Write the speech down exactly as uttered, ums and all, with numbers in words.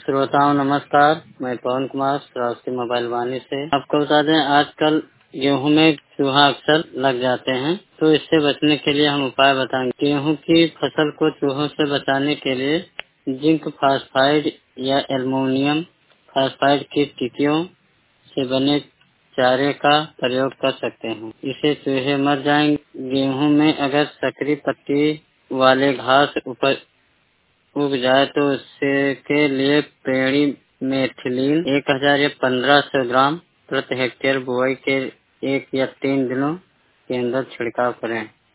श्रोताओं नमस्कार, मैं पवन कुमार श्रावस्ती मोबाइल वाणी से आपको बता दें आजकल गेहूं में चूहा अक्सर लग जाते हैं, तो इससे बचने के लिए हम उपाय बताएंगे। गेहूं की फसल को चूहों से बचाने के लिए जिंक फास्फाइड या एल्युमिनियम फास्फाइड की टिकियों से बने चारे का प्रयोग कर सकते हैं। इससे चूहे मर जाएंगे। गेहूं में अगर सकरी पत्ती वाले घास ऊपर उग जाए तो उससे के लिए पेड़ी मेथिलीन एक हजार या पंद्रह सौ ग्राम प्रति हेक्टेयर बुआई के एक या तीन दिनों के अंदर छिड़काव करें।